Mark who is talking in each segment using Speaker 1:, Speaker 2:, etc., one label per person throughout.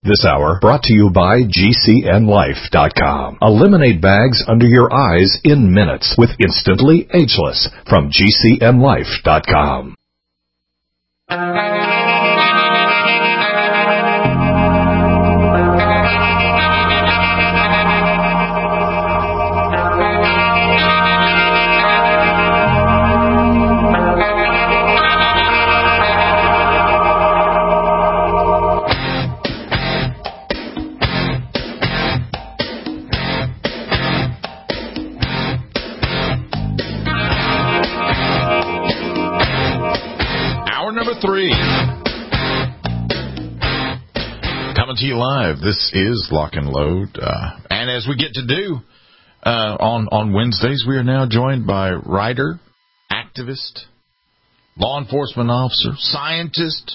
Speaker 1: This hour brought to you by GCNLife.com. Eliminate bags under your eyes in minutes with Instantly Ageless from GCNLife.com.
Speaker 2: Coming to you live. This is Lock and Load. And as we get to do on Wednesdays, we are now joined by writer, activist, law enforcement officer, scientist,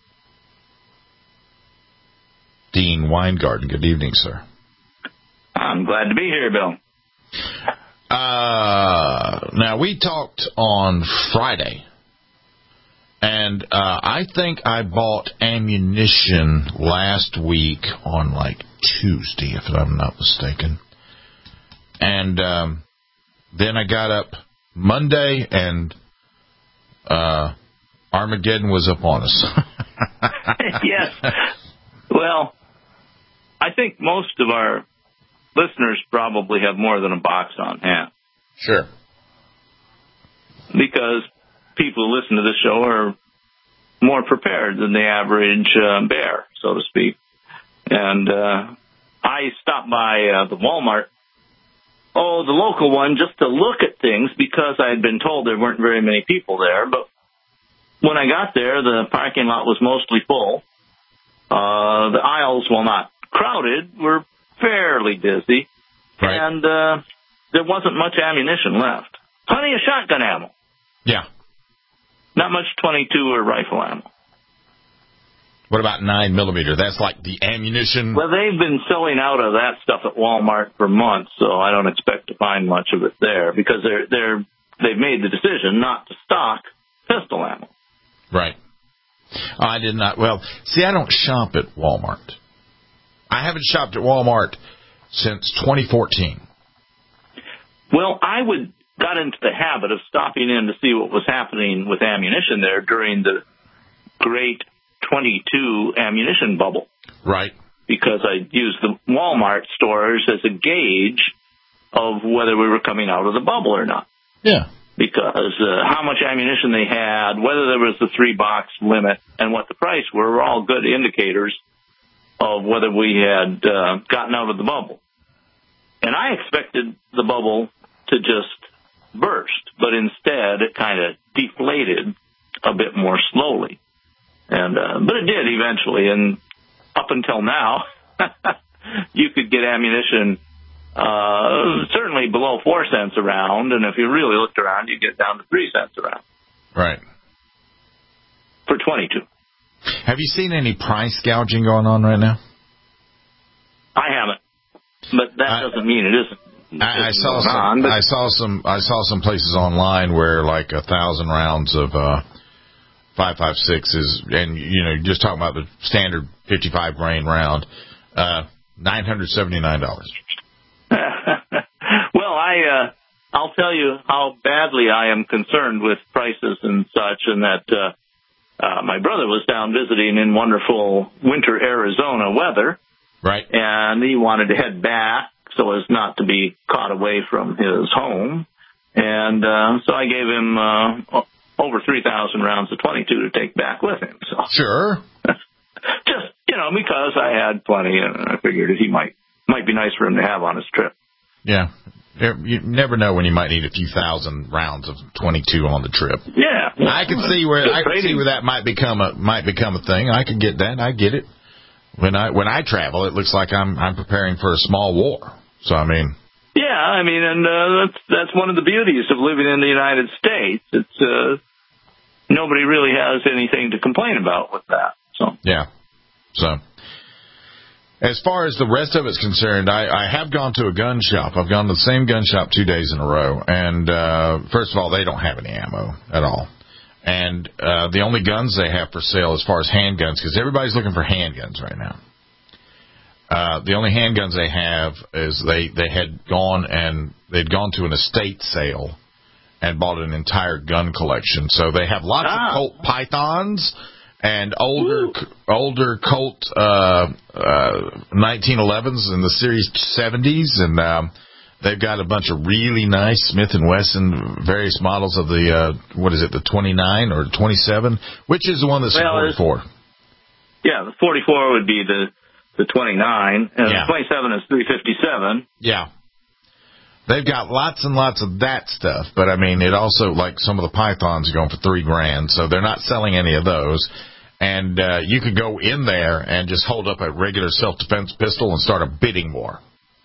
Speaker 2: Dean Weingarten. Good evening, sir.
Speaker 3: I'm glad to be here, Bill.
Speaker 2: Now, we talked on Friday. And I think I bought ammunition last week on, like, Tuesday, if I'm not mistaken. And then I got up Monday, and Armageddon was up on us.
Speaker 3: Yes. Well, I think most of our listeners probably have more than a box on hand.
Speaker 2: Sure.
Speaker 3: Because people who listen to this show are more prepared than the average bear, so to speak. And I stopped by the Walmart, the local one, just to look at things because I had been told there weren't very many people there. But when I got there, the parking lot was mostly full. The aisles, while not crowded, were fairly busy.
Speaker 2: Right.
Speaker 3: And there wasn't much ammunition left. Plenty of shotgun ammo.
Speaker 2: Yeah.
Speaker 3: Not much .22 or rifle ammo.
Speaker 2: What about 9mm? That's like the ammunition.
Speaker 3: Well, they've been selling out of that stuff at Walmart for months, so I don't expect to find much of it there because they've made the decision not to stock pistol ammo.
Speaker 2: Right. I did not. Well, see, I don't shop at Walmart. I haven't shopped at Walmart since 2014.
Speaker 3: Well, I got into the habit of stopping in to see what was happening with ammunition there during the great .22 ammunition bubble.
Speaker 2: Right.
Speaker 3: Because I used the Walmart stores as a gauge of whether we were coming out of the bubble or not.
Speaker 2: Yeah.
Speaker 3: Because how much ammunition they had, whether there was the 3-box limit, and what the price were all good indicators of whether we had gotten out of the bubble. And I expected the bubble to just burst, but instead it kind of deflated a bit more slowly. And but it did eventually, and up until now, you could get ammunition certainly below 4 cents a round, and if you really looked around, you get down to 3 cents a round.
Speaker 2: Right.
Speaker 3: For .22.
Speaker 2: Have you seen any price gouging going on right now?
Speaker 3: I haven't, but that doesn't mean it isn't.
Speaker 2: I saw some places online where like 1,000 rounds of 5.56 is, and you're just talking about the standard 55 grain round, $979.
Speaker 3: Well, I'll tell you how badly I am concerned with prices and such, and that my brother was down visiting in wonderful winter Arizona weather,
Speaker 2: right?
Speaker 3: And he wanted to head back so as not to be caught away from his home. And so I gave him over 3,000 rounds of .22 to take back with him. So
Speaker 2: sure.
Speaker 3: Just, because I had plenty, and I figured he might be nice for him to have on his trip.
Speaker 2: Yeah. You never know when you might need a few thousand rounds of .22 on the trip.
Speaker 3: Yeah.
Speaker 2: I could see where that might become a thing. I could get that. I get it. When I travel, it looks like I'm preparing for a small war. So, I mean.
Speaker 3: Yeah, and that's one of the beauties of living in the United States. It's nobody really has anything to complain about with that. So.
Speaker 2: Yeah. So, as far as the rest of it's concerned, I have gone to a gun shop. I've gone to the same gun shop 2 days in a row. And first of all, they don't have any ammo at all. And the only guns they have for sale as far as handguns, because everybody's looking for handguns right now. The only handguns they have is they'd gone to an estate sale and bought an entire gun collection. So they have lots of Colt Pythons and older Colt 1911s in the Series 70s, and they've got a bunch of really nice Smith & Wesson various models of the the 29 or 27, which is the one that's 44.
Speaker 3: Yeah, the 44 would be the 29, and the 27 is 357.
Speaker 2: Yeah. They've got lots and lots of that stuff, but I mean, it also, like some of the Pythons are going for $3,000, so they're not selling any of those. And you could go in there and just hold up a regular self-defense pistol and start a bidding war.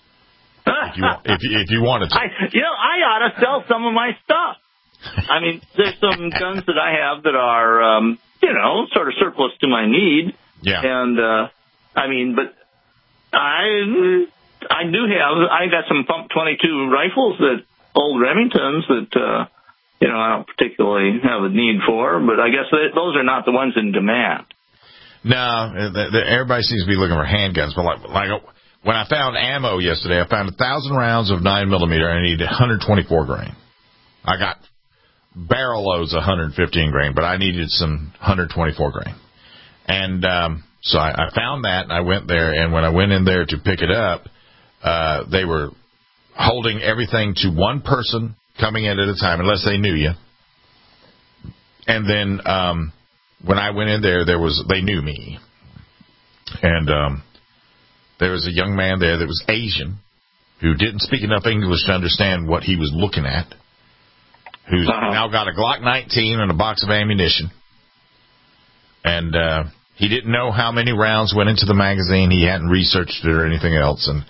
Speaker 2: If you wanted to.
Speaker 3: I ought to sell some of my stuff. I mean, there's some guns that I have that are, sort of surplus to my need.
Speaker 2: Yeah.
Speaker 3: And, but I got some Pump 22 rifles old Remingtons that, I don't particularly have a need for, but I guess those are not the ones in demand.
Speaker 2: No, everybody seems to be looking for handguns, but like when I found ammo yesterday, I found 1,000 rounds of 9mm. I needed 124 grain. I got barrel loads of 115 grain, but I needed some 124 grain. And so I found that, and I went there, and when I went in there to pick it up, they were holding everything to one person coming in at a time, unless they knew you. And then when I went in there, they knew me. And there was a young man there that was Asian, who didn't speak enough English to understand what he was looking at, who's now got a Glock 19 and a box of ammunition. And he didn't know how many rounds went into the magazine. He hadn't researched it or anything else. And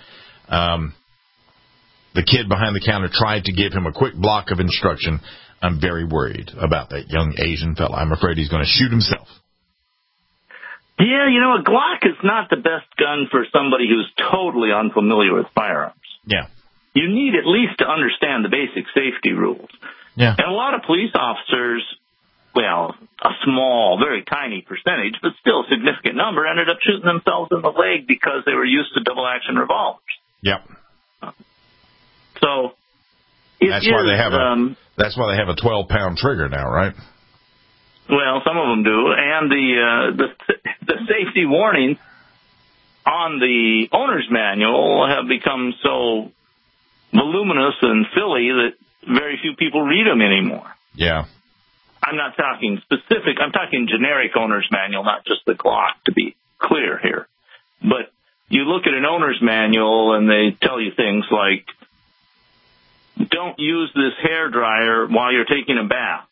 Speaker 2: the kid behind the counter tried to give him a quick block of instruction. I'm very worried about that young Asian fella. I'm afraid he's going to shoot himself.
Speaker 3: Yeah, a Glock is not the best gun for somebody who's totally unfamiliar with firearms.
Speaker 2: Yeah.
Speaker 3: You need at least to understand the basic safety rules.
Speaker 2: Yeah.
Speaker 3: And a lot of police officers, well, a small, very tiny percentage, but still a significant number, ended up shooting themselves in the leg because they were used to double-action revolvers.
Speaker 2: Yep.
Speaker 3: So
Speaker 2: that's why they have a 12-pound trigger now, right?
Speaker 3: Well, some of them do, and the safety warnings on the owner's manual have become so voluminous and filly that very few people read them anymore.
Speaker 2: Yeah.
Speaker 3: I'm not talking specific. I'm talking generic owner's manual, not just the Glock, to be clear here. But you look at an owner's manual and they tell you things like, don't use this hairdryer while you're taking a bath.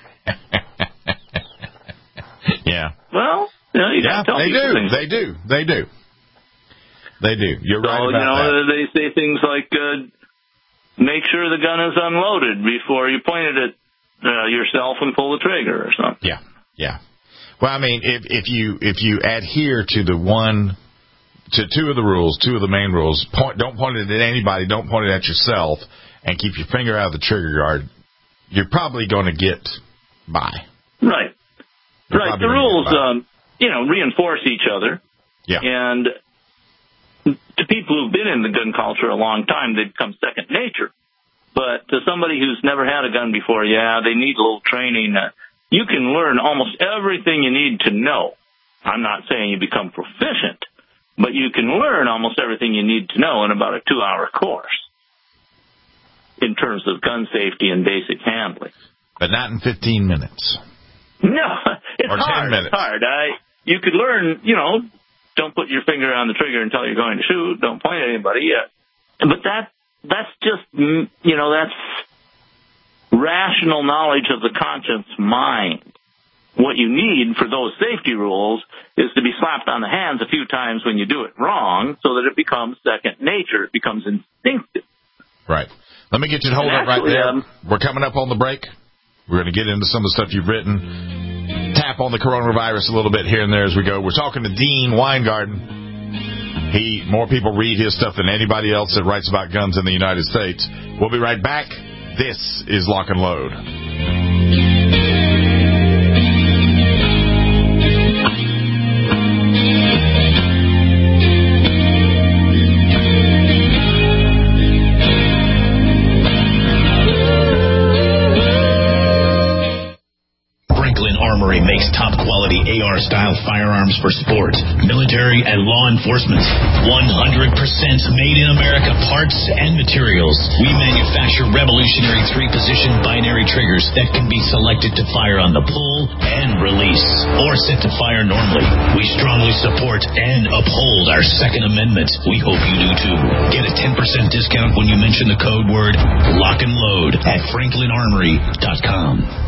Speaker 2: Yeah.
Speaker 3: Well, you got to tell people things.
Speaker 2: They do. You're right about that.
Speaker 3: They say things like, make sure the gun is unloaded before you point it at yourself and pull the trigger or something.
Speaker 2: Yeah. Well, I mean, if you adhere to two of the rules, two of the main rules, don't point it at anybody, don't point it at yourself, and keep your finger out of the trigger guard, you're probably going to get by.
Speaker 3: Right. Right. The rules, reinforce each other.
Speaker 2: Yeah.
Speaker 3: And to people who've been in the gun culture a long time, they become second nature. But to somebody who's never had a gun before, they need a little training. You can learn almost everything you need to know. I'm not saying you become proficient, but you can learn almost everything you need to know in about a 2-hour course in terms of gun safety and basic handling.
Speaker 2: But not in 15 minutes.
Speaker 3: No, it's
Speaker 2: or 10
Speaker 3: hard.
Speaker 2: minutes.
Speaker 3: It's hard. You could learn, don't put your finger on the trigger until you're going to shoot. Don't point at anybody yet. But that's just, that's rational knowledge of the conscious mind. What you need for those safety rules is to be slapped on the hands a few times when you do it wrong so that it becomes second nature. It becomes instinctive.
Speaker 2: Right. Let me get you to hold up right there. We're coming up on the break. We're going to get into some of the stuff you've written. Tap on the coronavirus a little bit here and there as we go. We're talking to Dean Weingarten. More people read his stuff than anybody else that writes about guns in the United States. We'll be right back. This is Lock and Load.
Speaker 4: stockpile firearms for sport, military, and law enforcement. 100% made in America parts and materials. We manufacture revolutionary 3-position binary triggers that can be selected to fire on the pull and release, or set to fire normally. We strongly support and uphold our Second Amendment. We hope you do too. Get a 10% discount when you mention the code word Lock and Load at FranklinArmory.com.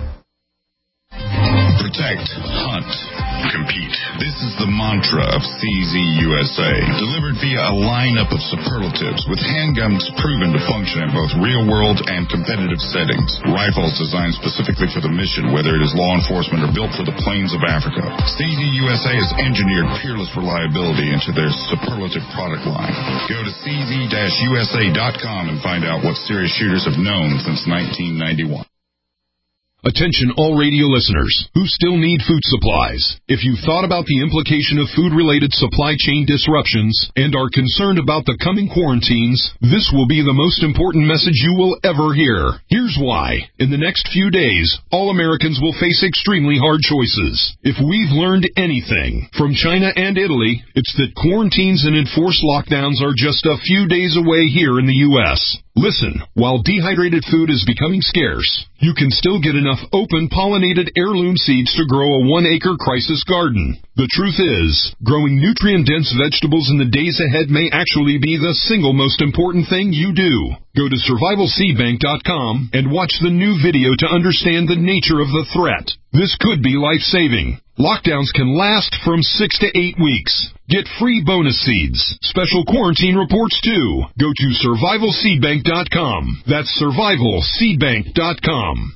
Speaker 5: Protect, hunt, compete. This is the mantra of CZ USA, delivered via a lineup of superlatives with handguns proven to function in both real-world and competitive settings. Rifles designed specifically for the mission, whether it is law enforcement or built for the plains of Africa. CZ USA has engineered peerless reliability into their superlative product line. Go to cz-usa.com and find out what serious shooters have known since 1991.
Speaker 1: Attention all radio listeners who still need food supplies. If you've thought about the implication of food-related supply chain disruptions and are concerned about the coming quarantines, this will be the most important message you will ever hear. Here's why. In the next few days, all Americans will face extremely hard choices. If we've learned anything from China and Italy, it's that quarantines and enforced lockdowns are just a few days away here in the U.S. Listen, while dehydrated food is becoming scarce, you can still get enough open pollinated heirloom seeds to grow a 1-acre crisis garden. The truth is, growing nutrient-dense vegetables in the days ahead may actually be the single most important thing you do. Go to survivalseedbank.com and watch the new video to understand the nature of the threat. This could be life-saving. Lockdowns can last from 6 to 8 weeks. Get free bonus seeds, special quarantine reports too. Go to survivalseedbank.com. That's survivalseedbank.com.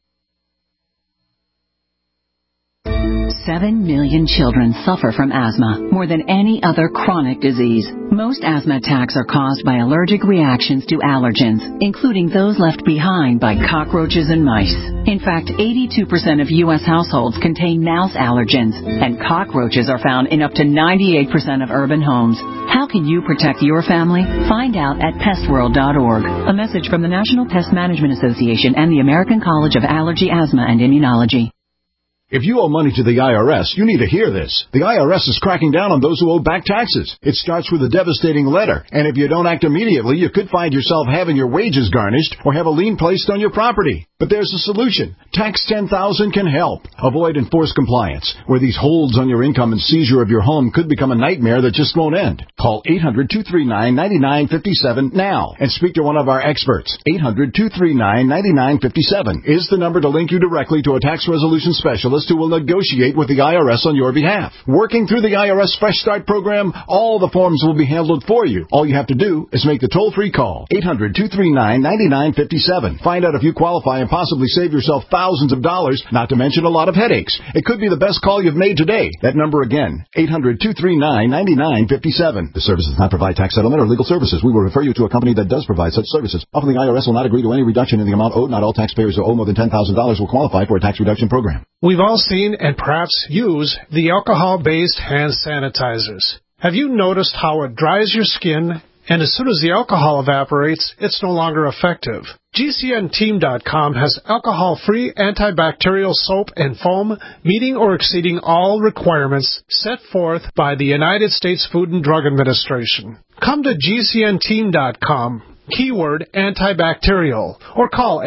Speaker 6: 7 million children suffer from asthma, more than any other chronic disease. Most asthma attacks are caused by allergic reactions to allergens, including those left behind by cockroaches and mice. In fact, 82% of U.S. households contain mouse allergens, and cockroaches are found in up to 98% of urban homes. How can you protect your family? Find out at pestworld.org. A message from the National Pest Management Association and the American College of Allergy, Asthma, and Immunology.
Speaker 7: If you owe money to the IRS, you need to hear this. The IRS is cracking down on those who owe back taxes. It starts with a devastating letter, and if you don't act immediately, you could find yourself having your wages garnished or have a lien placed on your property. But there's a solution. Tax 10,000 can help. Avoid enforced compliance, where these holds on your income and seizure of your home could become a nightmare that just won't end. Call 800-239-9957 now and speak to one of our experts. 800-239-9957 is the number to link you directly to a tax resolution specialist who will negotiate with the IRS on your behalf. Working through the IRS Fresh Start program, all the forms will be handled for you. All you have to do is make the toll-free call. 800-239-9957. Find out if you qualify and possibly save yourself thousands of dollars, not to mention a lot of headaches. It could be the best call you've made today. That number again, 800-239-9957. The service does not provide tax settlement or legal services. We will refer you to a company that does provide such services. Often the IRS will not agree to any reduction in the amount owed. Not all taxpayers who owe more than $10,000 will qualify for a tax reduction program.
Speaker 8: We've all seen and perhaps use the alcohol-based hand sanitizers. Have you noticed how it dries your skin, and as soon as the alcohol evaporates, it's no longer effective? GCNteam.com has alcohol-free antibacterial soap and foam meeting or exceeding all requirements set forth by the United States Food and Drug Administration. Come to GCNteam.com, keyword antibacterial, or call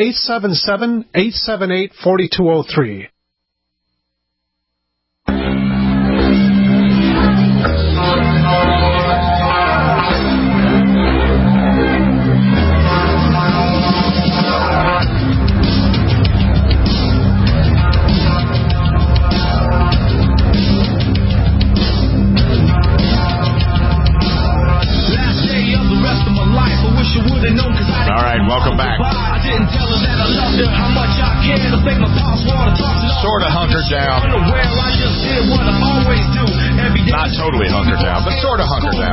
Speaker 8: 877-878-4203.
Speaker 2: All right, welcome back. Sort of hunkered down. Not totally hunkered down, but sort of hunkered down.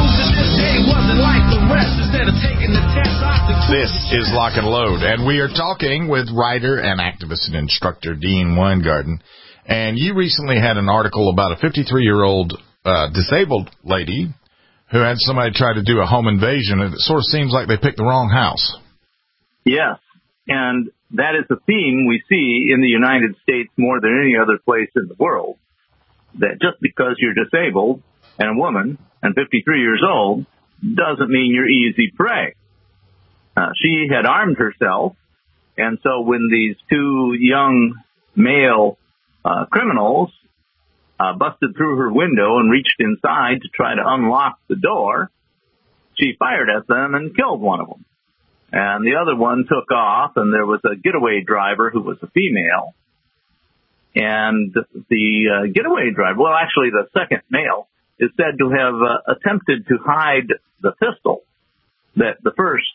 Speaker 2: This is Lock and Load, and we are talking with writer and activist and instructor Dean Weingarten. And you recently had an article about a 53-year-old disabled lady who had somebody try to do a home invasion, and it sort of seems like they picked the wrong house.
Speaker 3: Yes, and that is a theme we see in the United States more than any other place in the world. that just because you're disabled and a woman and 53 years old doesn't mean you're easy prey. She had armed herself, and so when these two young male criminals busted through her window and reached inside to try to unlock the door, she fired at them and killed one of them. And the other one took off, and there was a getaway driver who was a female. And the getaway driver, well, actually the second male, is said to have attempted to hide the pistol that the first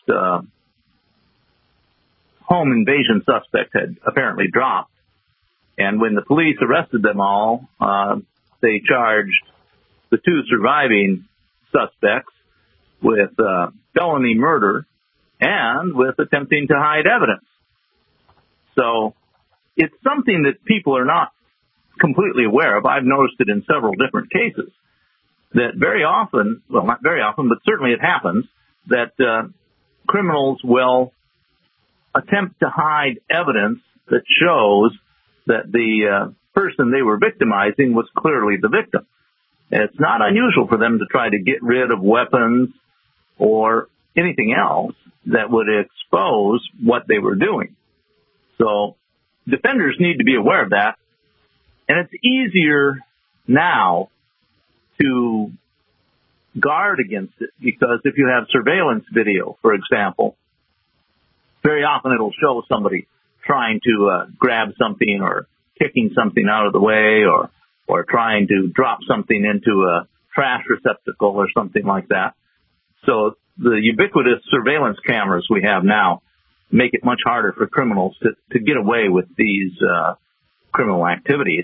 Speaker 3: home invasion suspect had apparently dropped. And when the police arrested them all, they charged the two surviving suspects with felony murder and with attempting to hide evidence. So it's something that people are not completely aware of. I've noticed it in several different cases, that very often, well, not very often, but certainly it happens, that criminals will attempt to hide evidence that shows that the person they were victimizing was clearly the victim. And it's not unusual for them to try to get rid of weapons or anything else that would expose what they were doing. So defenders need to be aware of that. And it's easier now to guard against it, because if you have surveillance video, for example, very often it'll show somebody trying to grab something or kicking something out of the way, or trying to drop something into a trash receptacle or something like that. So the ubiquitous surveillance cameras we have now make it much harder for criminals to get away with these criminal activities.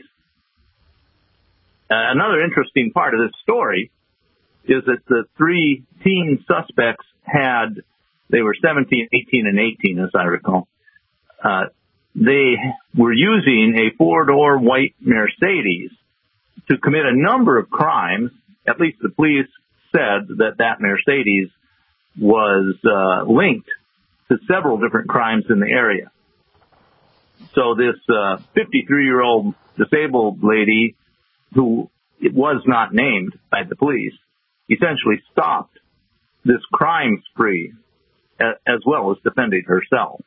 Speaker 3: Another interesting part of this story is that the three teen suspects they were 17, 18, and 18, as I recall. They were using a four-door white Mercedes to commit a number of crimes. At least the police said that Mercedes was linked to several different crimes in the area. So this 53-year-old disabled lady, who it was not named by the police, essentially stopped this crime spree as well as defending herself.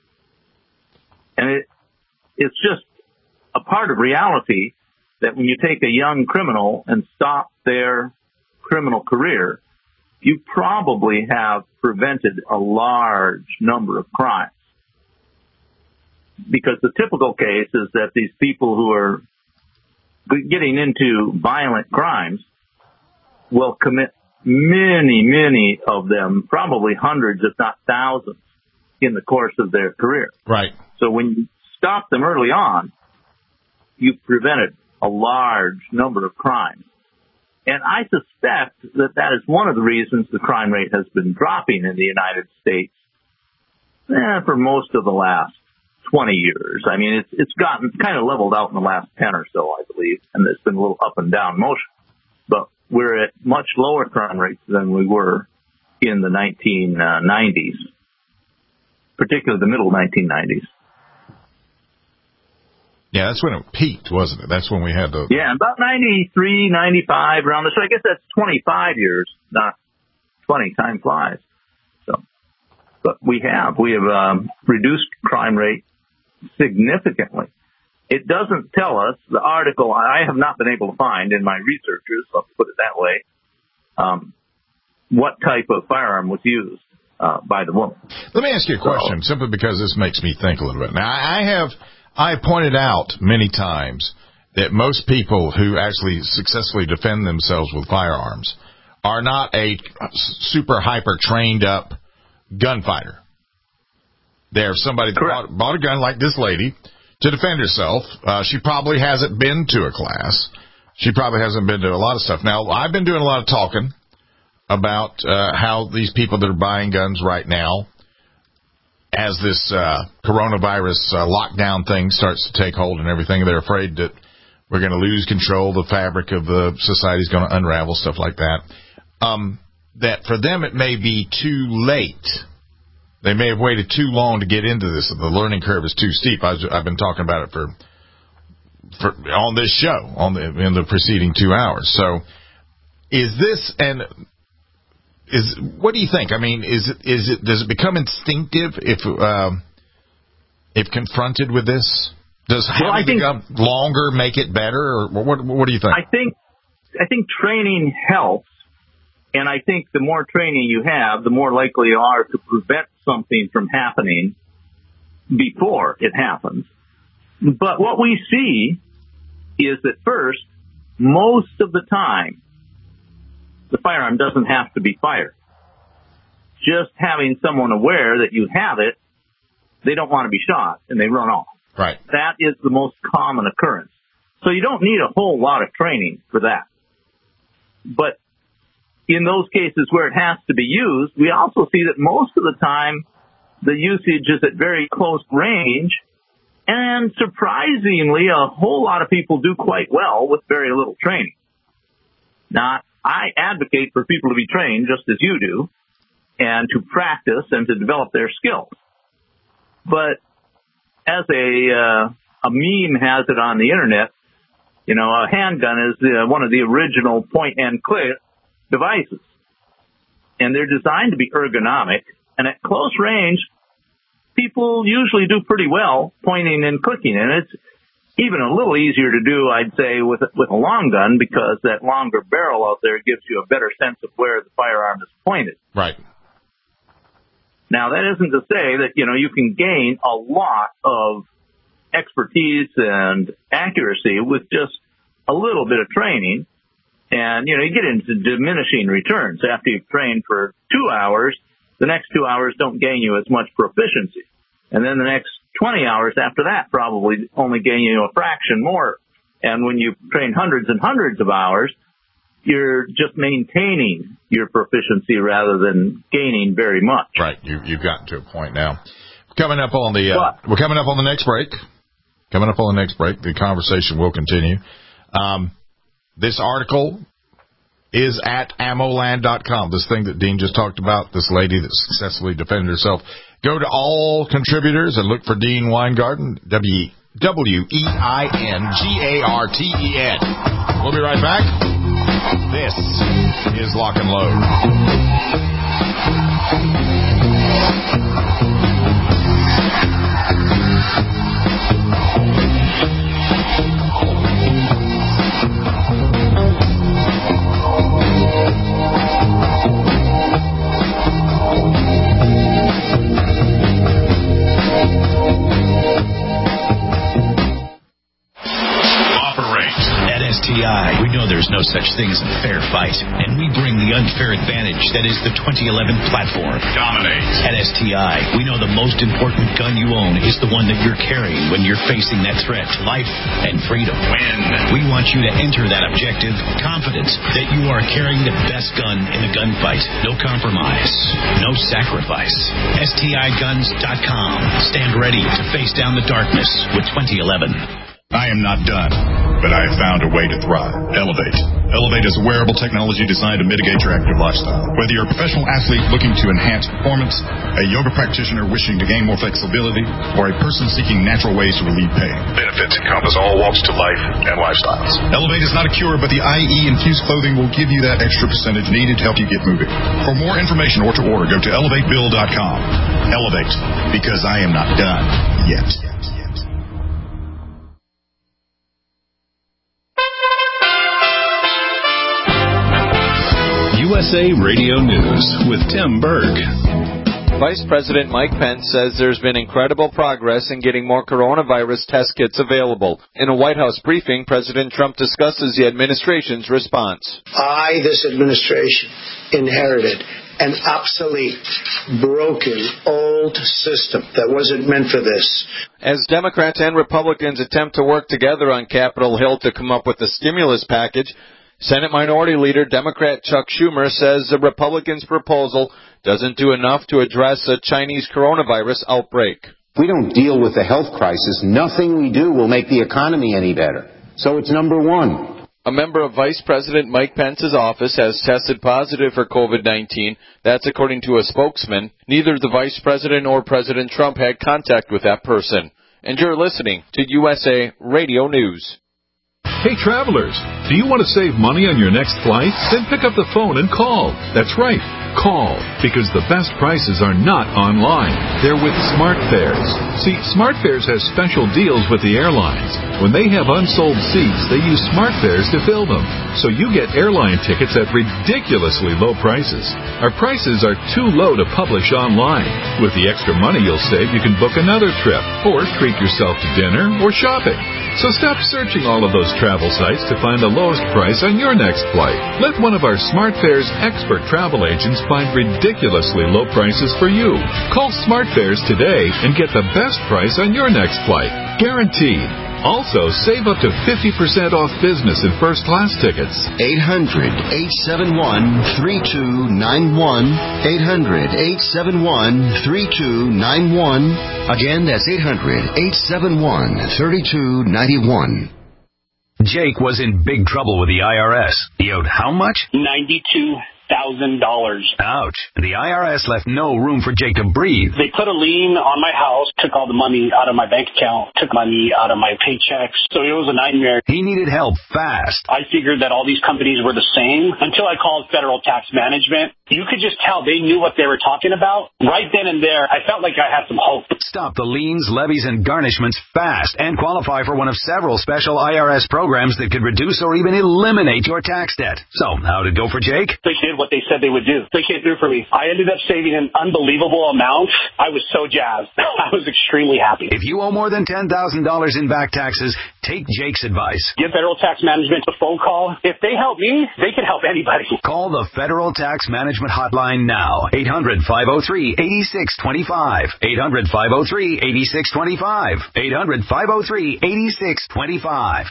Speaker 3: And it's just a part of reality that when you take a young criminal and stop their criminal career, you probably have prevented a large number of crimes. Because the typical case is that these people who are getting into violent crimes will commit many of them, probably hundreds, if not thousands, in the course of their career.
Speaker 2: Right.
Speaker 3: So when you stop them early on, you've prevented a large number of crimes. And I suspect that is one of the reasons the crime rate has been dropping in the United States for most of the last 20 years. I mean, it's gotten kind of leveled out in the last 10 or so, I believe, and there's been a little up and down motion. But we're at much lower crime rates than we were in the 1990s, particularly the middle 1990s.
Speaker 2: Yeah, that's when it peaked, wasn't it? That's when we had the...
Speaker 3: Yeah, about 93, 95, around there. So I guess that's 25 years, not 20. Time flies. So, but we have reduced crime rate significantly. It doesn't tell us, the article, I have not been able to find in my researches, let's put it that way, what type of firearm was used by the woman.
Speaker 2: Let me ask you a question, simply because this makes me think a little bit. Now, I pointed out many times that most people who actually successfully defend themselves with firearms are not a super hyper trained up gunfighter. They're somebody that bought a gun like this lady to defend herself. She probably hasn't been to a class. She probably hasn't been to a lot of stuff. Now, I've been doing a lot of talking about how these people that are buying guns right now, as this coronavirus lockdown thing starts to take hold and everything, they're afraid that we're going to lose control, the fabric of the society is going to unravel, stuff like that. That for them it may be too late. They may have waited too long to get into this. The learning curve is too steep. I've been talking about it for on this show in the preceding 2 hours. So, what do you think? I mean, does it become instinctive if confronted with this? Does having to go longer make it better, or what do you think?
Speaker 3: I think training helps, and I think the more training you have, the more likely you are to prevent something from happening before it happens. But what we see is that first, most of the time, the firearm doesn't have to be fired. Just having someone aware that you have it, they don't want to be shot, and they run off.
Speaker 2: Right.
Speaker 3: That is the most common occurrence. So you don't need a whole lot of training for that. But in those cases where it has to be used, we also see that most of the time the usage is at very close range, and surprisingly, a whole lot of people do quite well with very little training. Now, I advocate for people to be trained just as you do, and to practice and to develop their skills. But as a meme has it on the internet, you know, a handgun is one of the original point-and-click devices. And they're designed to be ergonomic. And at close range, people usually do pretty well pointing and clicking. And it's even a little easier to do, I'd say, with a long gun, because that longer barrel out there gives you a better sense of where the firearm is pointed.
Speaker 2: Right.
Speaker 3: Now, that isn't to say that, you know, you can gain a lot of expertise and accuracy with just a little bit of training. And, you know, you get into diminishing returns. After you've trained for 2 hours, the next 2 hours don't gain you as much proficiency. And then the next 20 hours after that probably only gain you a fraction more. And when you train hundreds and hundreds of hours, you're just maintaining your proficiency rather than gaining very much.
Speaker 2: Right. You've gotten to a point now. We're coming up on the next break. The conversation will continue. This article is at ammoland.com. This thing that Dean just talked about, this lady that successfully defended herself. Go to all contributors and look for Dean Weingarten, Weingarten. We'll be right back. This is Lock and Load.
Speaker 4: STI, we know there's no such thing as a fair fight, and we bring the unfair advantage that is the 2011 platform.
Speaker 5: Dominate.
Speaker 4: At STI, we know the most important gun you own is the one that you're carrying when you're facing that threat to life and freedom.
Speaker 5: Win.
Speaker 4: We want you to enter that objective confident that you are carrying the best gun in the gunfight. No compromise, no sacrifice. STIguns.com. Stand ready to face down the darkness with 2011.
Speaker 5: I am not done, but I have found a way to thrive. Elevate. Elevate is a wearable technology designed to mitigate your active lifestyle. Whether you're a professional athlete looking to enhance performance, a yoga practitioner wishing to gain more flexibility, or a person seeking natural ways to relieve pain, benefits encompass all walks to life and lifestyles. Elevate is not a cure, but the IE-infused clothing will give you that extra percentage needed to help you get moving. For more information or to order, go to elevatebill.com. Elevate, because I am not done yet.
Speaker 9: USA Radio News with Tim Berg.
Speaker 10: Vice President Mike Pence says there's been incredible progress in getting more coronavirus test kits available. In a White House briefing, President Trump discusses the administration's response.
Speaker 11: This administration, inherited an obsolete, broken, old system that wasn't meant for this.
Speaker 10: As Democrats and Republicans attempt to work together on Capitol Hill to come up with a stimulus package, Senate Minority Leader Democrat Chuck Schumer says the Republicans' proposal doesn't do enough to address a Chinese coronavirus outbreak.
Speaker 12: If we don't deal with the health crisis, nothing we do will make the economy any better. So it's number one.
Speaker 10: A member of Vice President Mike Pence's office has tested positive for COVID-19. That's according to a spokesman. Neither the Vice President or President Trump had contact with that person. And you're listening to USA Radio News.
Speaker 9: Hey, travelers, do you want to save money on your next flight? Then pick up the phone and call. That's right, call, because the best prices are not online. They're with SmartFares. See, SmartFares has special deals with the airlines. When they have unsold seats, they use SmartFares to fill them. So you get airline tickets at ridiculously low prices. Our prices are too low to publish online. With the extra money you'll save, you can book another trip, or treat yourself to dinner or shopping. So stop searching all of those travel sites to find the lowest price on your next flight. Let one of our SmartFares expert travel agents find ridiculously low prices for you. Call SmartFares today and get the best price on your next flight. Guaranteed. Also, save up to 50% off business and first-class tickets.
Speaker 13: 800-871-3291. 800-871-3291. Again, that's 800-871-3291.
Speaker 14: Jake was in big trouble with the IRS. He owed how much?
Speaker 15: $92,000.
Speaker 14: Ouch. The IRS left no room for Jake to breathe.
Speaker 15: They put a lien on my house, took all the money out of my bank account, took money out of my paychecks. So it was a nightmare.
Speaker 14: He needed help fast.
Speaker 15: I figured that all these companies were the same until I called Federal Tax Management. You could just tell they knew what they were talking about. Right then and there, I felt like I had some hope.
Speaker 14: Stop the liens, levies, and garnishments fast and qualify for one of several special IRS programs that could reduce or even eliminate your tax debt. So, how'd it go for Jake?
Speaker 15: They did what they said they would do. They came through for me. I ended up saving an unbelievable amount. I was so jazzed. I was extremely happy.
Speaker 14: If you owe more than $10,000 in back taxes, take Jake's advice.
Speaker 15: Give Federal Tax Management a phone call. If they help me, they can help anybody.
Speaker 14: Call the Federal Tax Management Hotline now. 800-503-8625. 800-503-8625. 800-503-8625.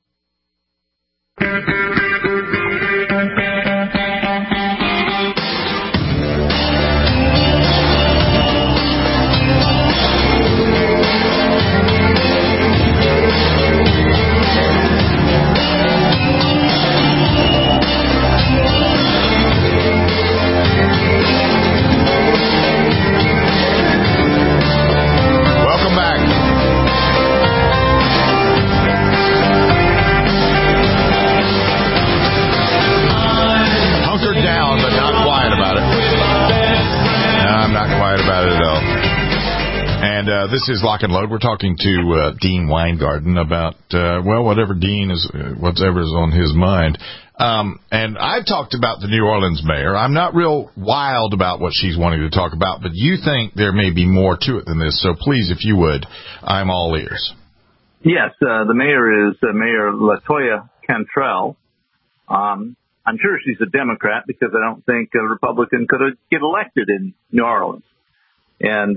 Speaker 2: This is Lock and Load. We're talking to Dean Weingarten about, whatever whatever's on his mind. And I've talked about the New Orleans mayor. I'm not real wild about what she's wanting to talk about, but you think there may be more to it than this. So please, if you would, I'm all ears.
Speaker 3: Yes, the mayor is Mayor LaToya Cantrell. I'm sure she's a Democrat because I don't think a Republican could get elected in New Orleans. And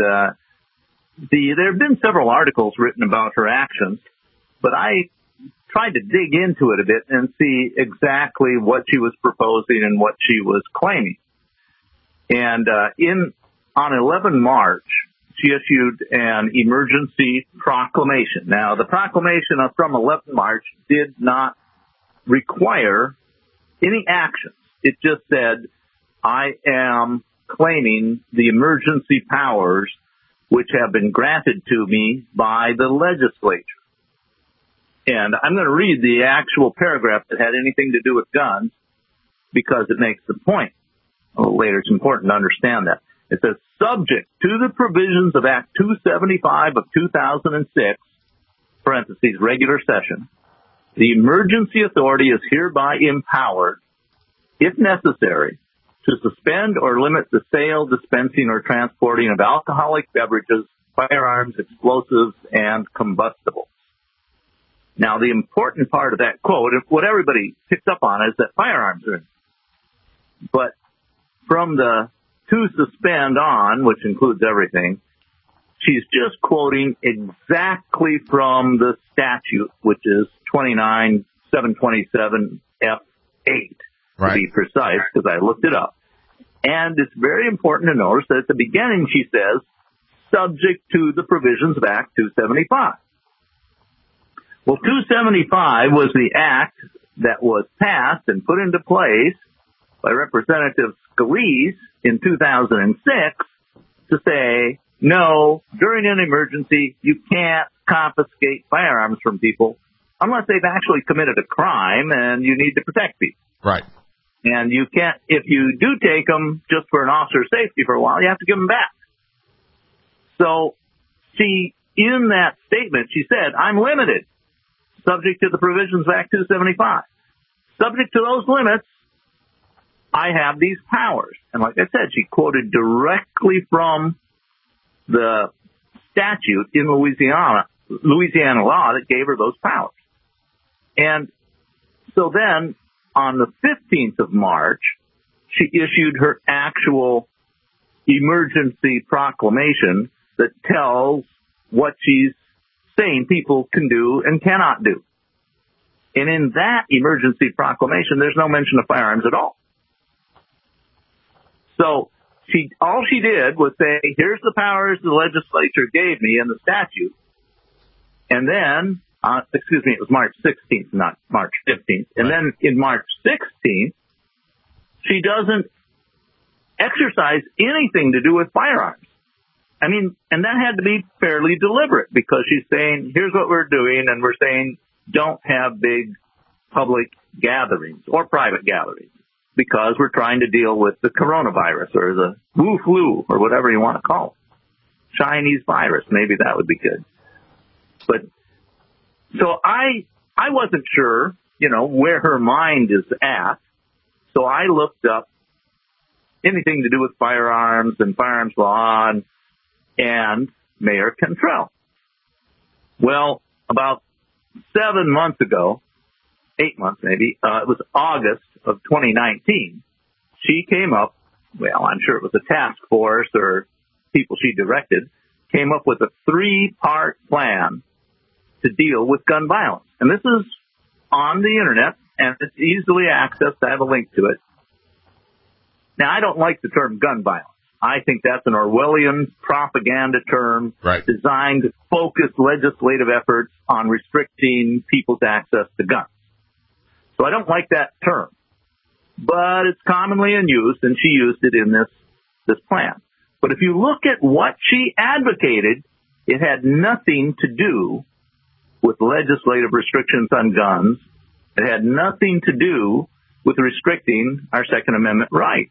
Speaker 3: there have been several articles written about her actions, but I tried to dig into it a bit and see exactly what she was proposing and what she was claiming. And on 11 March, she issued an emergency proclamation. Now, the proclamation from 11 March did not require any actions. It just said, I am claiming the emergency powers which have been granted to me by the legislature. And I'm going to read the actual paragraph that had anything to do with guns because it makes the point. A little later, it's important to understand that. It says, subject to the provisions of Act 275 of 2006, parentheses, regular session, the emergency authority is hereby empowered, if necessary, to suspend or limit the sale, dispensing, or transporting of alcoholic beverages, firearms, explosives, and combustibles. Now, the important part of that quote, what everybody picks up on, is that firearms are in. But from the to suspend on, which includes everything, she's just quoting exactly from the statute, which is 29-727-F8. To be precise, because I looked it up. And it's very important to notice that at the beginning she says, subject to the provisions of Act 275. Well, 275 was the act that was passed and put into place by Representative Scalise in 2006 to say, no, during an emergency, you can't confiscate firearms from people unless they've actually committed a crime and you need to protect people.
Speaker 2: Right.
Speaker 3: And you can't, if you do take them just for an officer's safety for a while, you have to give them back. So in that statement, she said, I'm limited, subject to the provisions of Act 275. Subject to those limits, I have these powers. And like I said, she quoted directly from the statute in Louisiana law that gave her those powers. And so then on the 15th of March, she issued her actual emergency proclamation that tells what she's saying people can do and cannot do. And in that emergency proclamation, there's no mention of firearms at all. So all she did was say, here's the powers the legislature gave me in the statute. And then, it was March 16th, not March 15th. And then in March 16th, she doesn't exercise anything to do with firearms. I mean, and that had to be fairly deliberate because she's saying, here's what we're doing, and we're saying don't have big public gatherings or private gatherings because we're trying to deal with the coronavirus or the Wu flu or whatever you want to call it. Chinese virus, maybe that would be good. But so I wasn't sure, where her mind is at. So I looked up anything to do with firearms and firearms law and Mayor Cantrell. Well, about 7 months ago, 8 months maybe, it was August of 2019, she came up, well, I'm sure it was a task force or people she directed, came up with a 3-part plan to deal with gun violence. And this is on the internet, and it's easily accessed. I have a link to it. Now, I don't like the term gun violence. I think that's an Orwellian propaganda term designed to focus legislative efforts on restricting people's access to guns. So I don't like that term. But it's commonly in use, and she used it in this plan. But if you look at what she advocated, it had nothing to do with legislative restrictions on guns. It had nothing to do with restricting our Second Amendment rights.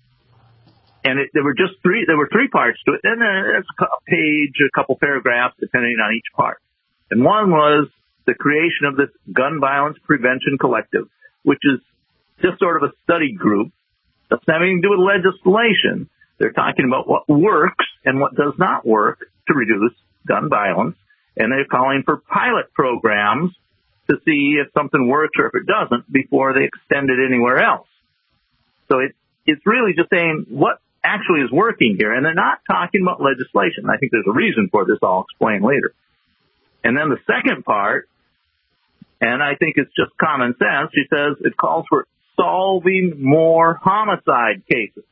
Speaker 3: And there were 3 parts to it, and there's a page, a couple paragraphs, depending on each part. And one was the creation of this Gun Violence Prevention Collective, which is just sort of a study group. That's nothing to do with legislation. They're talking about what works and what does not work to reduce gun violence. And they're calling for pilot programs to see if something works or if it doesn't before they extend it anywhere else. So it's really just saying what actually is working here. And they're not talking about legislation. I think there's a reason for this. I'll explain later. And then the second part, and I think it's just common sense, she says it calls for solving more homicide cases.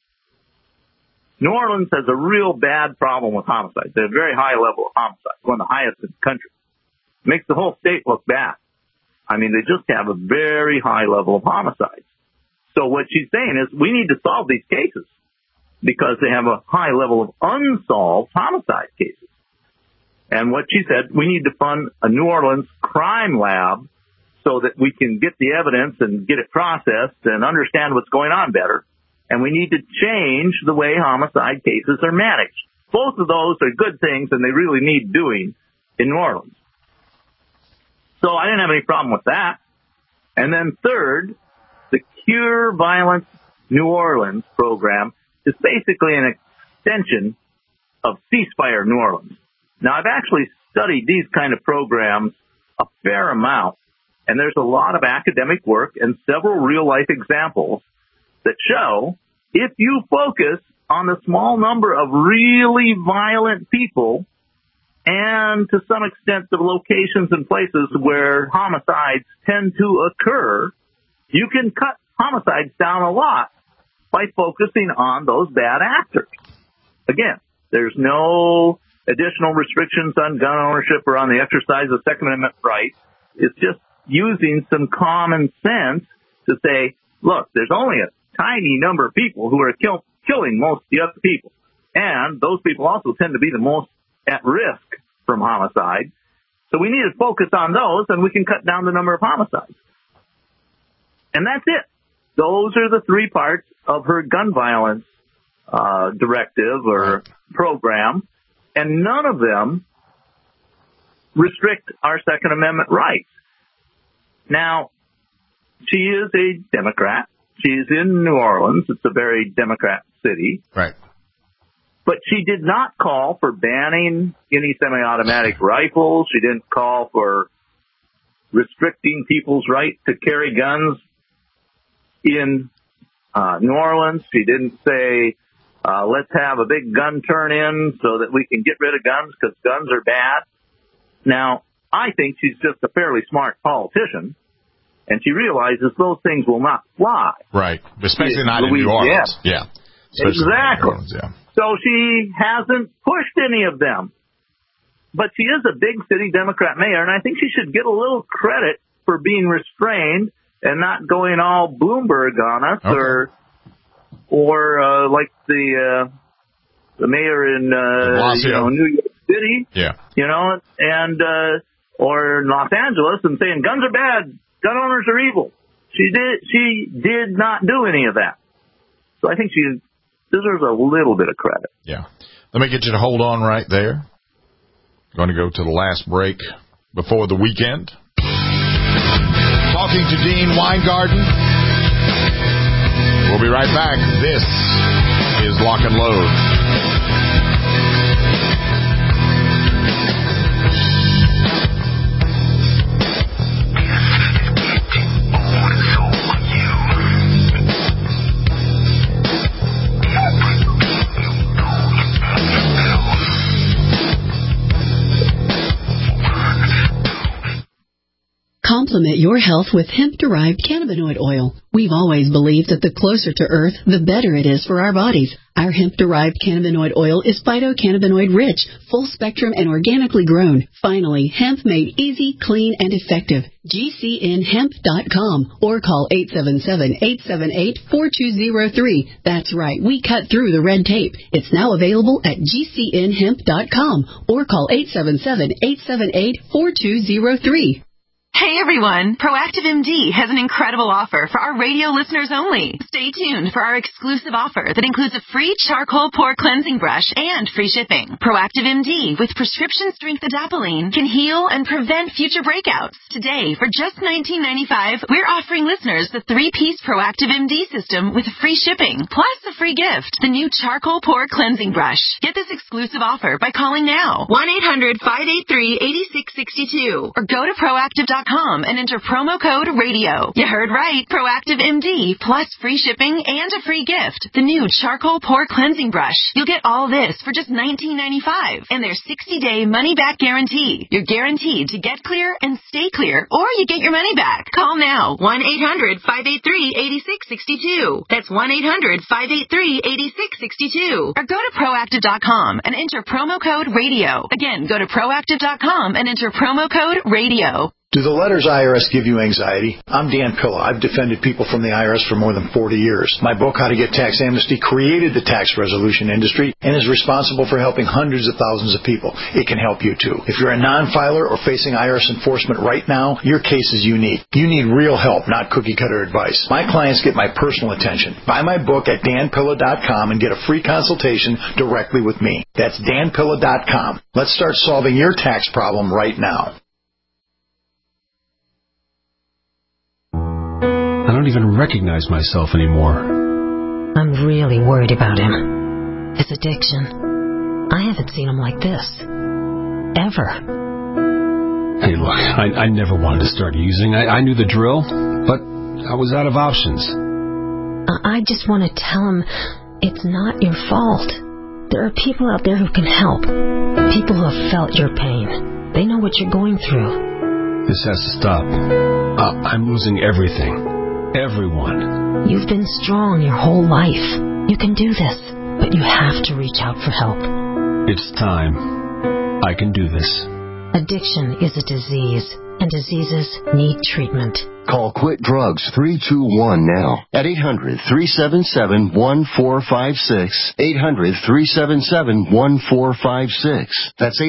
Speaker 3: New Orleans has a real bad problem with homicides. They have a very high level of homicide, one of the highest in the country. Makes the whole state look bad. I mean, they just have a very high level of homicides. So what she's saying is we need to solve these cases because they have a high level of unsolved homicide cases. And what she said, we need to fund a New Orleans crime lab so that we can get the evidence and get it processed and understand what's going on better. And we need to change the way homicide cases are managed. Both of those are good things, and they really need doing in New Orleans. So I didn't have any problem with that. And then third, the Cure Violence New Orleans program is basically an extension of Ceasefire New Orleans. Now, I've actually studied these kind of programs a fair amount, and there's a lot of academic work and several real-life examples that show if you focus on the small number of really violent people and to some extent the locations and places where homicides tend to occur, you can cut homicides down a lot by focusing on those bad actors. Again, there's no additional restrictions on gun ownership or on the exercise of Second Amendment rights. It's just using some common sense to say, look, there's only a tiny number of people who are killing most of the other people. And those people also tend to be the most at risk from homicide. So we need to focus on those, and we can cut down the number of homicides. And that's it. Those are the three parts of her gun violence directive or program, and none of them restrict our Second Amendment rights. Now, she is a Democrat. She's in New Orleans. It's a very Democrat city.
Speaker 2: Right.
Speaker 3: But she did not call for banning any semi-automatic rifles. She didn't call for restricting people's right to carry guns in New Orleans. She didn't say, let's have a big gun turn-in so that we can get rid of guns because guns are bad. Now, I think she's just a fairly smart politician, and she realizes those things will not fly.
Speaker 2: Right, especially not in New Orleans. Yeah.
Speaker 3: Exactly.
Speaker 2: New Orleans, yeah.
Speaker 3: So she hasn't pushed any of them. But she is a big city Democrat mayor, and I think she should get a little credit for being restrained and not going all Bloomberg on us, or like the mayor in New York City, and or Los Angeles, and saying guns are bad, gun owners are evil. She did not do any of that. So I think she deserves a little bit of credit.
Speaker 2: Yeah. Let me get you to hold on right there. Going to go to the last break before the weekend. Talking to Dean Weingarten. We'll be right back. This is Lock and Load.
Speaker 16: Complement your health with hemp-derived cannabinoid oil. We've always believed that the closer to Earth, the better it is for our bodies. Our hemp-derived cannabinoid oil is phytocannabinoid-rich, full-spectrum, and organically grown. Finally, hemp made easy, clean, and effective. GCNhemp.com or call 877-878-4203. That's right, we cut through the red tape. It's now available at GCNhemp.com or call 877-878-4203.
Speaker 17: Hey everyone, Proactive MD has an incredible offer for our radio listeners only. Stay tuned for our exclusive offer that includes a free charcoal pore cleansing brush and free shipping. Proactive MD with prescription strength adapalene can heal and prevent future breakouts. Today, for just $19.95, we're offering listeners the 3-piece Proactive MD system with free shipping, plus a free gift, the new charcoal pore cleansing brush. Get this exclusive offer by calling now, 1-800-583-8662, or go to proactive.com and enter promo code RADIO. You heard right. Proactive MD plus free shipping and a free gift. The new charcoal pore cleansing brush. You'll get all this for just $19.95 and their 60-day money-back guarantee. You're guaranteed to get clear and stay clear, or you get your money back. Call now. 1-800-583-8662. That's 1-800-583-8662. Or go to proactive.com and enter promo code RADIO. Again, go to proactive.com and enter promo code RADIO.
Speaker 7: Do the letters IRS give you anxiety? I'm Dan Pilla. I've defended people from the IRS for more than 40 years. My book, How to Get Tax Amnesty, created the tax resolution industry and is responsible for helping hundreds of thousands of people. It can help you too. If you're a non-filer or facing IRS enforcement right now, your case is unique. You need real help, not cookie-cutter advice. My clients get my personal attention. Buy my book at danpilla.com and get a free consultation directly with me. That's danpilla.com. Let's start solving your tax problem right now.
Speaker 18: I don't even recognize myself anymore.
Speaker 19: I'm really worried about him. His addiction. I haven't seen him like this. Ever.
Speaker 18: Hey, look, I never wanted to start using. I knew the drill, but I was out of options.
Speaker 19: I just want to tell him it's not your fault. There are people out there who can help. People who have felt your pain. They know what you're going through.
Speaker 18: This has to stop. I'm losing everything. Everyone.
Speaker 19: You've been strong your whole life. You can do this, but you have to reach out for help.
Speaker 18: It's time. I can do this.
Speaker 19: Addiction is a disease. and diseases need treatment.
Speaker 13: Call Quit Drugs 321 now at 800-377-1456. 800-377-1456. That's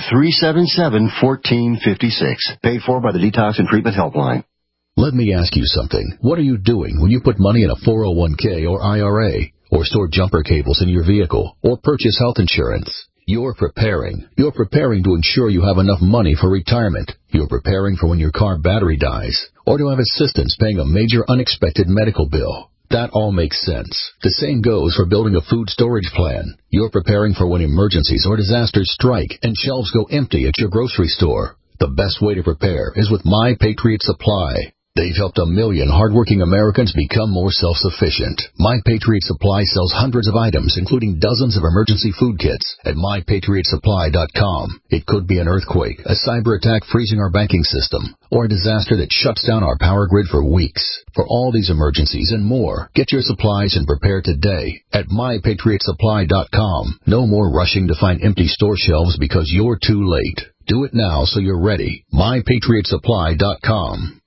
Speaker 13: 800-377-1456. Paid for by the Detox and Treatment Helpline.
Speaker 20: Let me ask you something. What are you doing when you put money in a 401k or IRA, or store jumper cables in your vehicle, or purchase health insurance? You're preparing. You're preparing to ensure you have enough money for retirement. You're preparing for when your car battery dies, or to have assistance paying a major unexpected medical bill. That all makes sense. The same goes for building a food storage plan. You're preparing for when emergencies or disasters strike and shelves go empty at your grocery store. The best way to prepare is with My Patriot Supply. They've helped 1 million hardworking Americans become more self-sufficient. My Patriot Supply sells hundreds of items, including dozens of emergency food kits at MyPatriotSupply.com. It could be an earthquake, a cyber attack freezing our banking system, or a disaster that shuts down our power grid for weeks. For all these emergencies and more, get your supplies and prepare today at MyPatriotSupply.com. No more rushing to find empty store shelves because you're too late. Do it now so you're ready. MyPatriotSupply.com.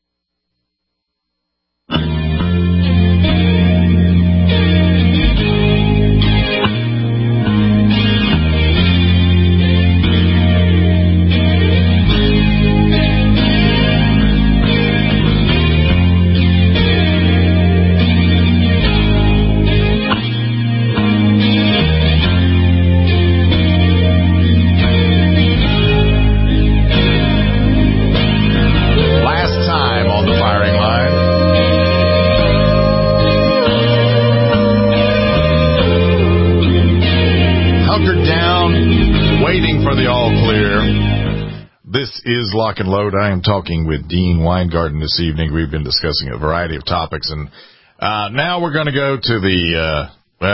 Speaker 2: This is Lock and Load. I am talking with Dean Weingarten this evening. We've been discussing a variety of topics, and now we're going to go to the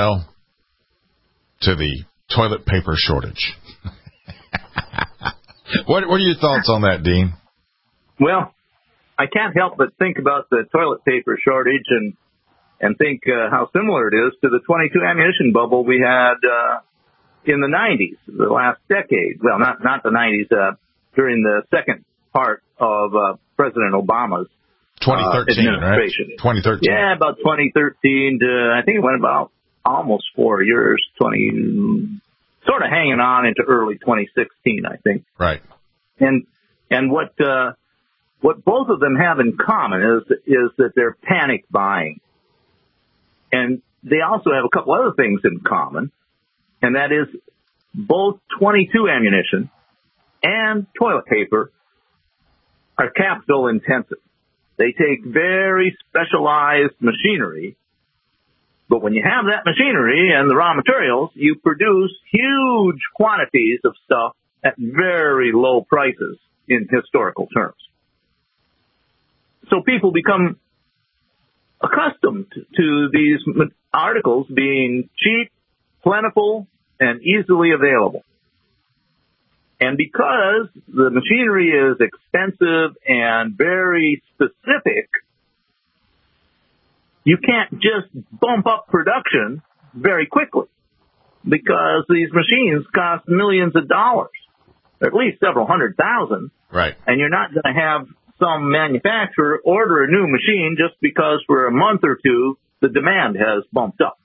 Speaker 2: toilet paper shortage. What are your thoughts on that, Dean?
Speaker 3: Well, I can't help but think about the toilet paper shortage and think how similar it is to the .22 ammunition bubble we had in the 90s, the last decade. Well, not the 90s. During the second part of President Obama's
Speaker 2: 2013,
Speaker 3: administration.
Speaker 2: Right? 2013.
Speaker 3: Yeah, about 2013 to, I think it went about almost 4 years, sort of hanging on into early 2016, I think.
Speaker 2: Right.
Speaker 3: And what both of them have in common is that they're panic buying. And they also have a couple other things in common, and that is both .22 ammunition and toilet paper are capital intensive. They take very specialized machinery, but when you have that machinery and the raw materials, you produce huge quantities of stuff at very low prices in historical terms. So people become accustomed to these articles being cheap, plentiful, and easily available. And because the machinery is expensive and very specific, you can't just bump up production very quickly because these machines cost millions of dollars, at least several $100,000.
Speaker 2: Right.
Speaker 3: And you're not going to have some manufacturer order a new machine just because for a month or two the demand has bumped up.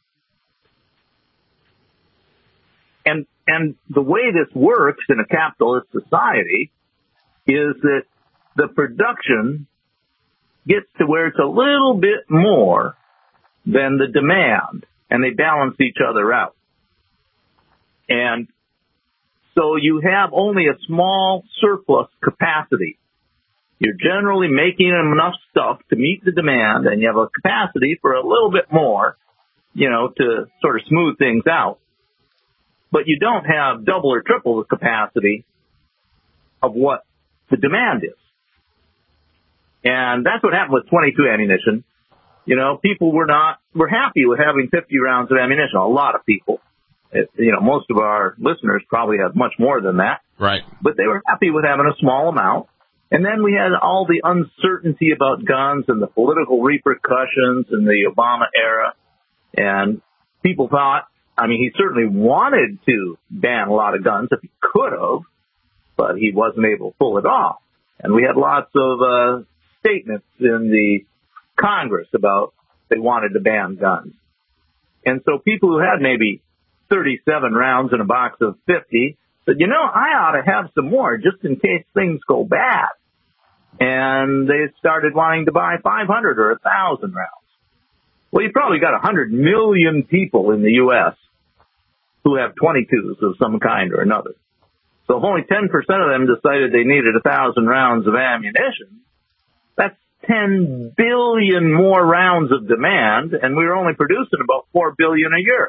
Speaker 3: And the way this works in a capitalist society is that the production gets to where it's a little bit more than the demand, and they balance each other out. And so you have only a small surplus capacity. You're generally making enough stuff to meet the demand, and you have a capacity for a little bit more, to sort of smooth things out. But you don't have double or triple the capacity of what the demand is. And that's what happened with .22 ammunition. People were happy with having 50 rounds of ammunition. A lot of people. Most of our listeners probably have much more than that.
Speaker 2: Right.
Speaker 3: But they were happy with having a small amount. And then we had all the uncertainty about guns and the political repercussions in the Obama era. And people thought, he certainly wanted to ban a lot of guns if he could have, but he wasn't able to pull it off. And we had lots of statements in the Congress about they wanted to ban guns. And so people who had maybe 37 rounds in a box of 50 said, you know, I ought to have some more just in case things go bad. And they started wanting to buy 500 or 1,000 rounds. Well, you probably got 100 million people in the U.S. who have 22s of some kind or another. So if only 10% of them decided they needed 1,000 rounds of ammunition, that's 10 billion more rounds of demand, and we were only producing about 4 billion a year.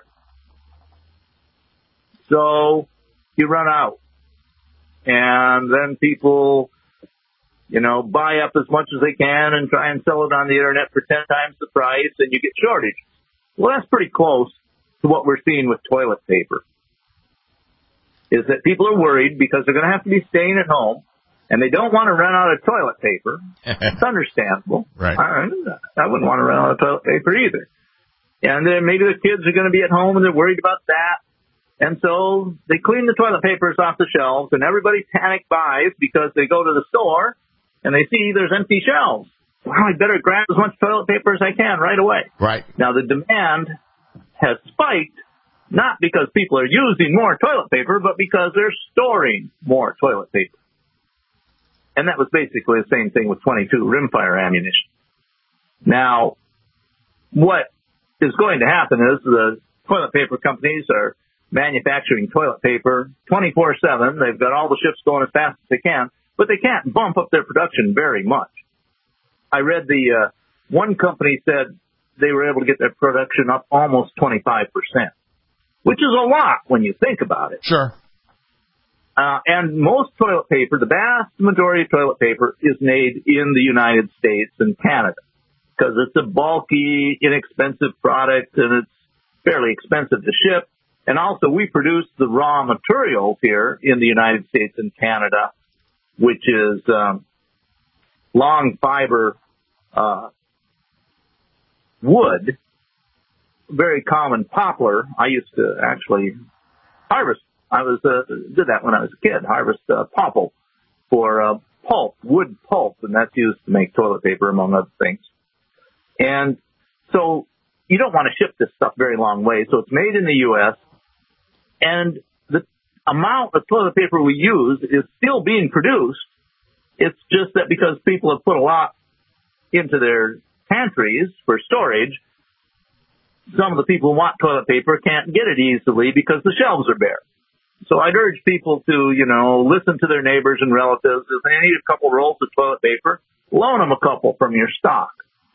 Speaker 3: So you run out. And then people, you know, buy up as much as they can and try and sell it on the internet for 10 times the price, and you get shortages. Well, that's pretty close to what we're seeing with toilet paper. Is that people are worried because they're going to have to be staying at home, and they don't want to run out of toilet paper. It's understandable.
Speaker 2: Right.
Speaker 3: I wouldn't want to run out of toilet paper either. And then maybe the kids are going to be at home, and they're worried about that. And so they clean the toilet papers off the shelves, and everybody panic buys because they go to the store, and they see there's empty shelves. Well, I better grab as much toilet paper as I can right away.
Speaker 2: Right.
Speaker 3: Now, the demand has spiked, not because people are using more toilet paper, but because they're storing more toilet paper. And that was basically the same thing with 22 rimfire ammunition. Now, what is going to happen is the toilet paper companies are manufacturing toilet paper 24/7. They've got all the ships going as fast as they can, but they can't bump up their production very much. I read the one company said they were able to get their production up almost 25%, which is a lot when you think about it.
Speaker 2: Sure.
Speaker 3: And most toilet paper, the vast majority of toilet paper, is made in the United States and Canada because it's a bulky, inexpensive product, and it's fairly expensive to ship. And also, we produce the raw materials here in the United States and Canada, which is long fiber wood, very common poplar. I used to actually harvest. I did that when I was a kid, harvest popple for pulp, wood pulp, and that's used to make toilet paper, among other things. And so you don't want to ship this stuff very long way, so it's made in the U.S., and the amount of toilet paper we use is still being produced. It's just that because people have put a lot into their pantries for storage, some of the people who want toilet paper can't get it easily because the shelves are bare. So I'd urge people to, you know, listen to their neighbors and relatives. If they need a couple rolls of toilet paper, loan them a couple from your stock.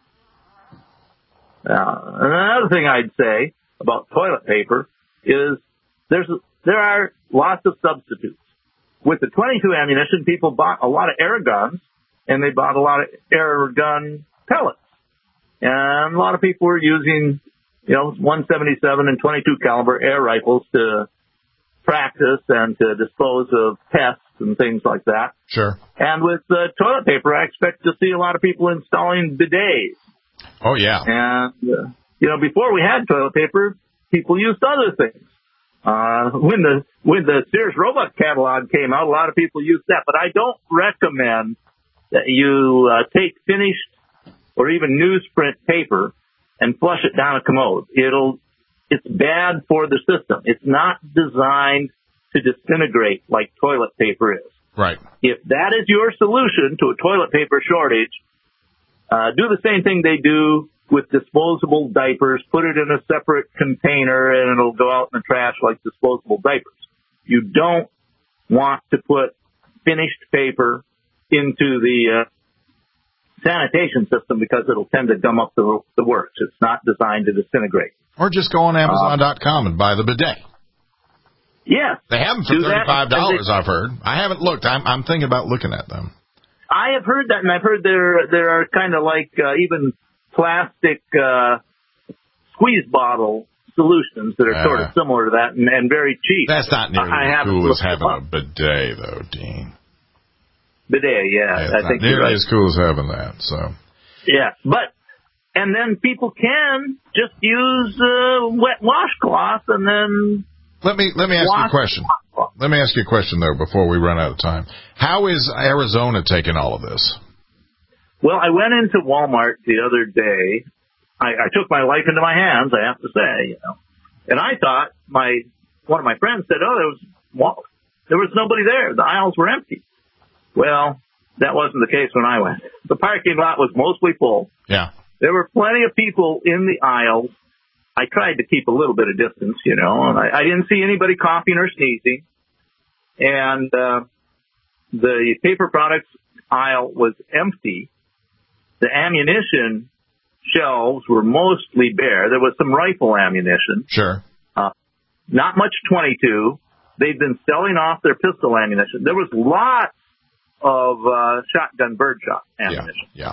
Speaker 3: Another thing I'd say about toilet paper is there are lots of substitutes. With the 22 ammunition, people bought a lot of air guns, and they bought a lot of air gun pellets. And a lot of people were using, you know, 177 and 22 caliber air rifles to practice and to dispose of pests and things like that.
Speaker 2: Sure.
Speaker 3: And with toilet paper, I expect to see a lot of people installing bidets.
Speaker 2: Oh, yeah.
Speaker 3: And, you know, before we had toilet paper, people used other things. When the Sears Roebuck catalog came out, a lot of people used that. But I don't recommend that you take finished or even newsprint paper and flush it down a commode. It's bad for the system. It's not designed to disintegrate like toilet paper is.
Speaker 2: Right.
Speaker 3: If that is your solution to a toilet paper shortage, do the same thing they do with disposable diapers. Put it in a separate container and it'll go out in the trash like disposable diapers. You don't want to put finished paper into the sanitation system because it'll tend to gum up the works. It's not designed to disintegrate.
Speaker 2: Or just go on Amazon.com and buy the bidet.
Speaker 3: Yes.
Speaker 2: They have them for $35, I've heard. I haven't looked. I'm thinking about looking at them.
Speaker 3: I have heard that, and I've heard there are kind of like even plastic squeeze bottle solutions that are sort of similar to that and very cheap.
Speaker 2: That's not nearly as cool as having a bidet, though, Dean.
Speaker 3: Bidet, yeah.
Speaker 2: I think nearly as cool as having that. So.
Speaker 3: Yeah, and then people can just use wet washcloth and then
Speaker 2: Let me ask you a question. Let me ask you a question, though, before we run out of time. How is Arizona taking all of this?
Speaker 3: Well, I went into Walmart the other day. I took my life into my hands, I have to say, And I thought one of my friends said, there was nobody there. The aisles were empty. Well, that wasn't the case when I went. The parking lot was mostly full.
Speaker 2: Yeah.
Speaker 3: There were plenty of people in the aisles. I tried to keep a little bit of distance, and I didn't see anybody coughing or sneezing. And the paper products aisle was empty. The ammunition shelves were mostly bare. There was some rifle ammunition.
Speaker 2: Sure.
Speaker 3: Not much .22. They've been selling off their pistol ammunition. There was lots of shotgun birdshot ammunition.
Speaker 2: Yeah.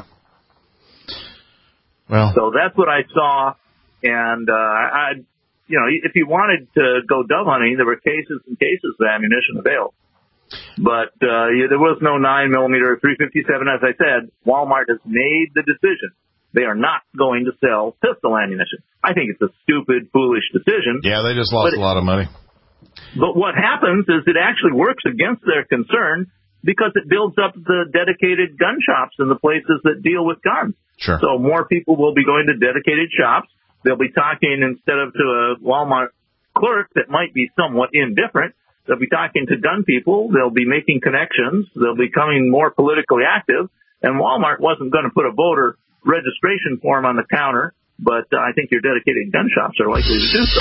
Speaker 2: Well,
Speaker 3: so that's what I saw. And if you wanted to go dove hunting, there were cases and cases of ammunition available. But there was no 9mm or 357. As I said, Walmart has made the decision. They are not going to sell pistol ammunition. I think it's a stupid, foolish decision.
Speaker 2: Yeah, they just lost a lot of money.
Speaker 3: But what happens is it actually works against their concern because it builds up the dedicated gun shops in the places that deal with guns.
Speaker 2: Sure.
Speaker 3: So more people will be going to dedicated shops. They'll be talking instead of to a Walmart clerk that might be somewhat indifferent. They'll be talking to gun people. They'll be making connections. They'll be becoming more politically active. And Walmart wasn't going to put a voter registration form on the counter, but I think your dedicated gun shops are likely to do so.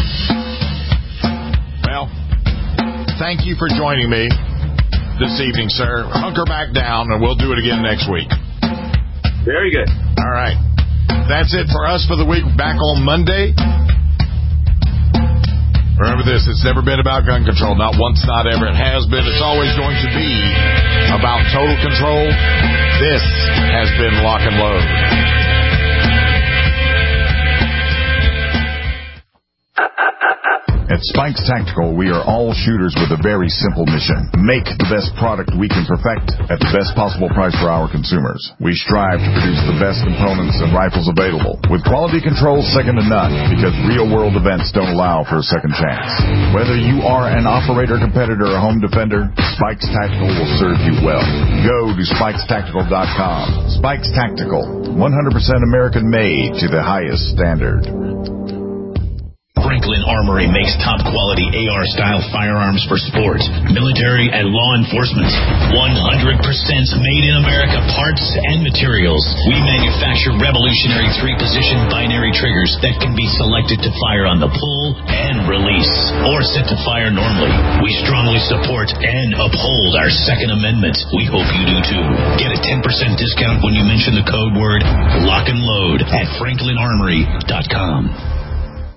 Speaker 2: Well, thank you for joining me this evening, sir. Hunker back down, and we'll do it again next week.
Speaker 3: Very good.
Speaker 2: All right. That's it for us for the week. Back on Monday. Remember this, it's never been about gun control. Not once, not ever. It has been. It's always going to be about total control. This has been Lock and Load.
Speaker 5: At Spikes Tactical, we are all shooters with a very simple mission. Make the best product we can perfect at the best possible price for our consumers. We strive to produce the best components and rifles available, with quality control second to none, because real-world events don't allow for a second chance. Whether you are an operator, competitor, or home defender, Spikes Tactical will serve you well. Go to SpikesTactical.com. Spikes Tactical, 100% American-made to the highest standard.
Speaker 4: Franklin Armory makes top-quality AR-style firearms for sport, military, and law enforcement. 100% made-in-America parts and materials. We manufacture revolutionary 3-position binary triggers that can be selected to fire on the pull and release, or set to fire normally. We strongly support and uphold our Second Amendment. We hope you do too. Get a 10% discount when you mention the code word Lock and Load at FranklinArmory.com.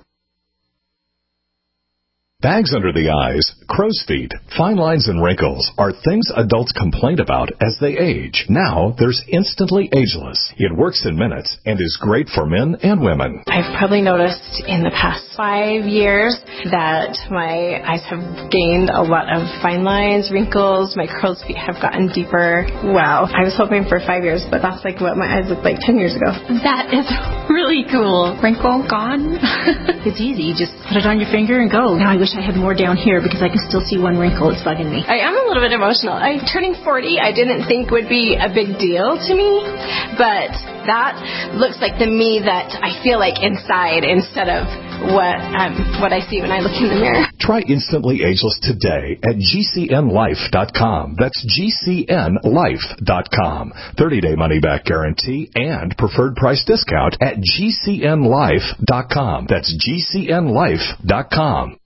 Speaker 21: Bags under the eyes, crow's feet, fine lines, and wrinkles are things adults complain about as they age. Now, there's Instantly Ageless. It works in minutes and is great for men and women.
Speaker 22: I've probably noticed in the past 5 years that my eyes have gained a lot of fine lines, wrinkles, my crow's feet have gotten deeper. Wow. I was hoping for 5 years, but that's like what my eyes looked like 10 years ago.
Speaker 23: That is really cool. Wrinkle gone.
Speaker 22: It's easy. You just put it on your finger and go. Now I wish I had more down here because I can still see one wrinkle. It's bugging me. I am a little bit emotional. I'm turning 40. I didn't think would be a big deal to me, but that looks like the me that I feel like inside instead of what I see when I look in the mirror.
Speaker 21: Try Instantly Ageless today at GCNLife.com. That's GCNLife.com. 30-day money-back guarantee and preferred price discount at GCNLife.com. That's GCNLife.com.